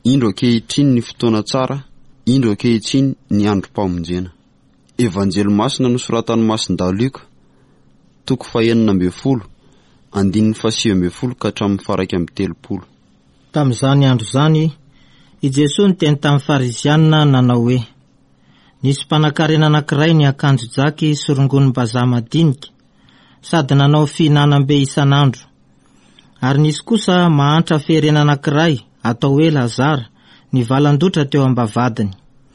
indro ankehitriny ny fotoana tsara, indro ankehitriny ny androm-pamonjena. Evanjely masina nosoratan'ny Masin-Daluka, toko 9:10, andininy 7:10 ka hatramin'ny faraika amby 30. Tamin'izany andro zany, i Jesosy niteny tamin'ny Farizianina nanao hoe: nisy mpanan-karena anankiray ny akanjo jaky sorongonim-bazaha madinika, sady nanao fihinanam-be isan'andro. Ary nisy kosa mahantra feherena anankiray atao hoe Lazara, ny valan-dotra teo am-bavadiny.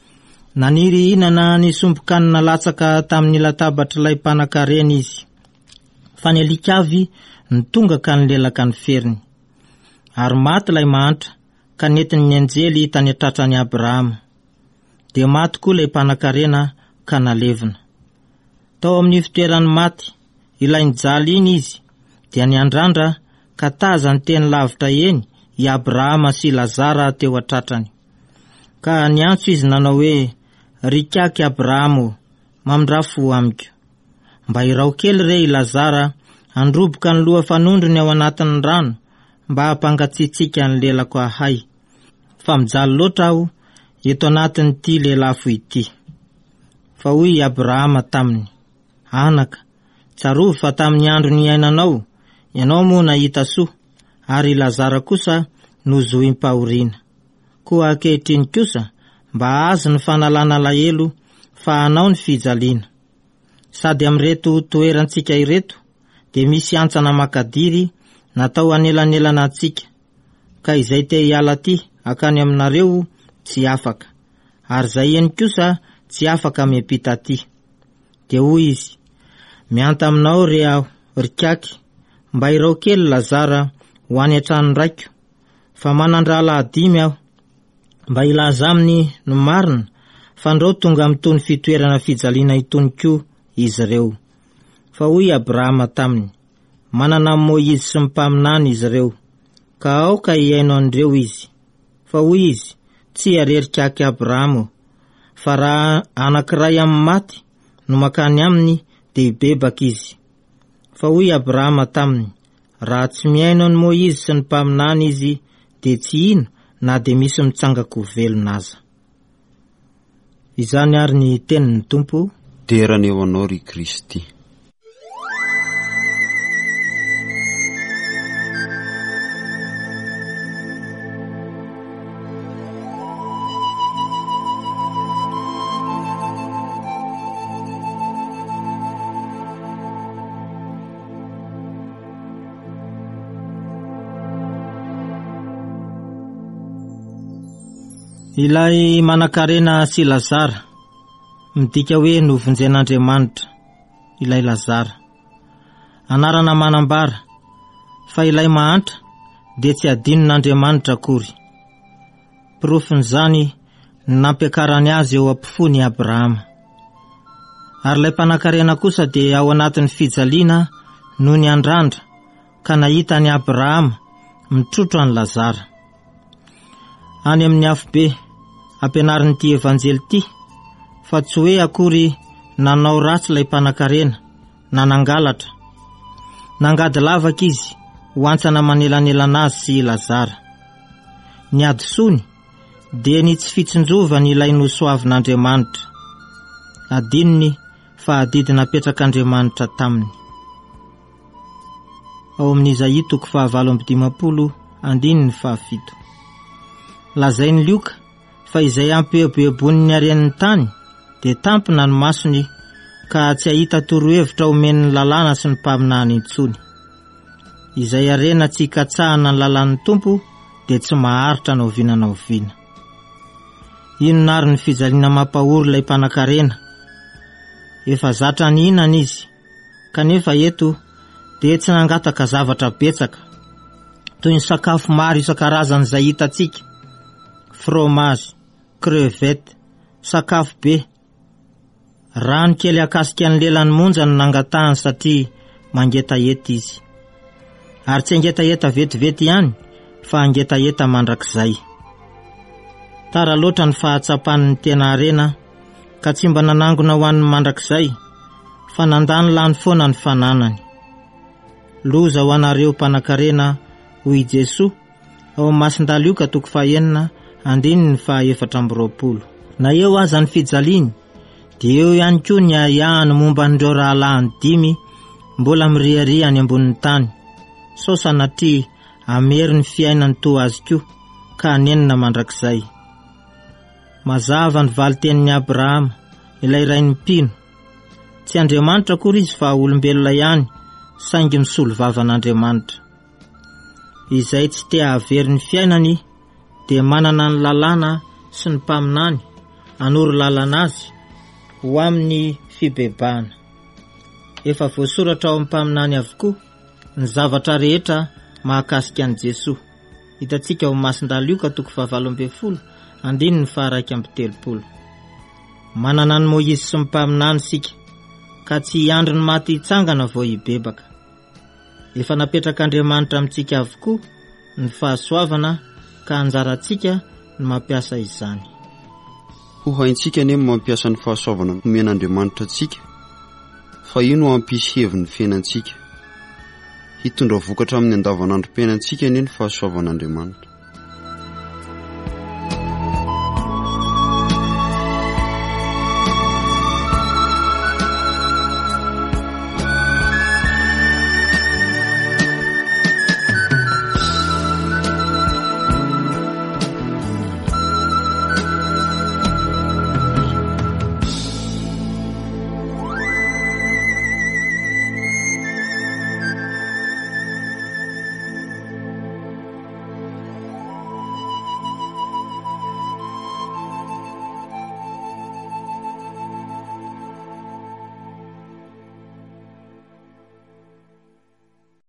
Naniry hinana ny sombokanina latsaka tamin'ny latabatra ilay mpanan-karena izy, fa ny alikavy nitonga ka nilelaka ny feriny. Ary maty ilay mahantra, ka netiny ny anjely tany an-tratrany Abrahama. Dia maty koa ilay mpanan-karena ka nalevina. Tao amin'ny fitoerany maty, ilay nijaly iny izy, dia niandrandra ka taza ny teny lavitra eny i Abrahama sy Lazara teo an-tratrany. Ka niantso izy nanao hoe: rikaky Abrahama, mamindra-fo amiko. Mba irao kely re i Lazara androboka ny loha fanondrony ao anatin'ny rano, mba hampangatsiatsika ny lelako ahay. Fa mijaly loatra aho eto anatin'ity lelafo ity. Fa hoy Abrahama taminy: anaka, tsarovy fa tamin'ny andro ny iainanao, ianao moa nahita soa, ary Lazara kosa nozoim-pahoriana. Koa ankehitriny kosa, mba azo ny fanalana lahelo fa anao ny fijaliana. Sady am'ireto toerantsika ireto, dia misy antsana makadiry natao anelanelana antsika, ka izay te hiala ty akany aminareo tsy afaka, ary zay eny kosa tsy afaka miampita ty. Dia hoy izy: mianta aminao re aho, rikaky, mba irao kely Lazara ho any an-trano raiko, fa manandrala 5 aho, mba ilaza aminy no marina, fa ndreo tonga amin'itony fitoerana fijaliana itony koa izy ireo. Fa hoy Abrahama taminy: manana Moizy sy ny mpaminany izy ireo, ka aoka hiaino andreo izy. Fa hoy izy: tsy arerikaky Abrahama, fa raha anankiray amin'ny maty no makany aminy dia hibebaka izy. Fa hoy Abrahama taminy: raha tsy miaino ny Moizy sy ny mpaminany izy, dia tsy ino na dia misy mitsangako velona aza. Izany ary ny tenin'ny Tompo. Terana eo anao ry Kristy. Ilay manan-karena sy Lazara, midika hoe novonjen'Andriamanitra ilay Lazara. Anarana manambara fa ilay mahantra dia tsy adinon'Andriamanitra akory. Profin'izany nampiakarany azy eo ampifony Abrahama. Ary ilay mpanan-karena kosa dia ao anatin'ny fijaliana no ny andrandra, ka nahita ny Abrahama mitrotro any Lazara. Any amin'ny afobe ampianarin' ity evanjely ity, fa tsy hoe akory nanao ratsy ilay mpanan-karena na nangalatra. Nangady lavaka izy ho antsana manelanelana azy sy Lazara. Ny adisony dia ny tsy fitsinjovany ilay nosoavin'Andriamanitra. Adinony fa adidy napetrak'Andriamanitra taminy. Ao amin'ny Isaia 9:17. Lazay ny lioka fa izay ampiobeobon'ny aren'ny tany dia tampina ny masony, ka tsy ahita torohevitra omen'ny lalàna sy ny mpaminany intsony. Izay arena tsy katsahana ny lalàn'ny Tompo dia tsy maharitra na oviana na oviana. Inona ary ny fijaliana mampahory ilay mpanan-karena? Efa zatra ny hinana izy, kanefa eto dia tsy nangataka zavatra betsaka, toy ny sakafo maro isan-karazany izay hitantsika: fromage, crevette, sakafo be. Rano kely akasika ny lelan'ny monja no nangatahany satria mangetaheta izy. Ary tsy angetaheta vetivety ihany, fa angetaheta mandrakizay. Tara loatra ny fahatsapan'ny tena arena, ka tsy mba nanangona ho an'ny mandrakizay, fa nandany lany foana ny fananany. Loza ho anareo mpanan-karena, hoy Jesosy ao Masin-Daluka 9 20. Na eo aza ny fijaliany, dia eo ihany koa ny aiahany momba n'ireo rahalahy 5 mbola miriaria any ambonin'ny tany, sao sanatria amery ny fiainany toa azy koa, ka anenina mandrakizay. Mazava ny valitenin'ny Abrahama, ilay rainy mpino. Tsy Andriamanitra kory izy fa olombelona ihany, saingy misolo vavan'Andriamanitra. Izay tsy te havery ny fiainany, dia manana ny lalàna sy ny mpaminany, anoro lalana azy ho amin'ny fibebahana. Efa voasoratra ao amin'ny mpaminany avokoa ny zavatra rehetra mahakasika an'i Jesosy. Hitantsika ao Masin-dala Lioka 7:2-3. Manana ny Moizy sy ny mpaminany sika, ka tsy hiandry ny maty hitsangana vao hibebaka. Efa napetrak'Andriamanitra amintsika avokoa ny fahasoavana, ka anjarantsika ny mampiasa izany. Ho haintsika nefa mampiasa ny fahasoavana omen'Andriamanitra antsika, fa io no hampisy heviny fiainantsika. Hitondra vokatra amin'ny andavanandrom-piainantsika ny fahasoavan'Andriamanitra.